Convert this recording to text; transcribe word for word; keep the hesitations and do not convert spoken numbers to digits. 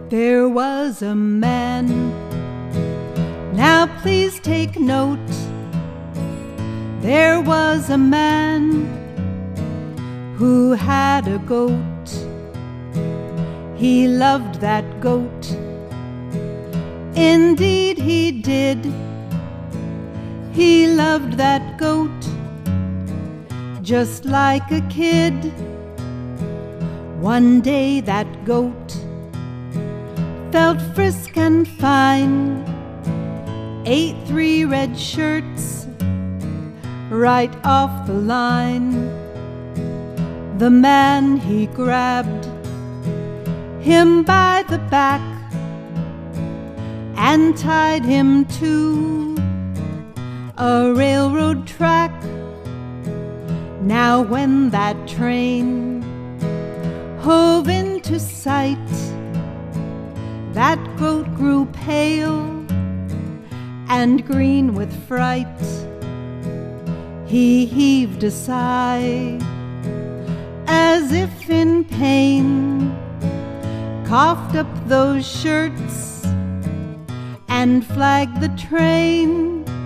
There was a man, now please take note. There was a man who had a goat. He loved that goat, indeed he did. He loved that goat just like a kid. One day that goat felt frisk and fine, ate three red shirts right off the line. The man, he grabbed him by the back and tied him to a railroad track. Now when that train hove into sight, that goat grew pale and green with fright. He heaved a sigh as if in pain, coughed up those shirts and flagged the train.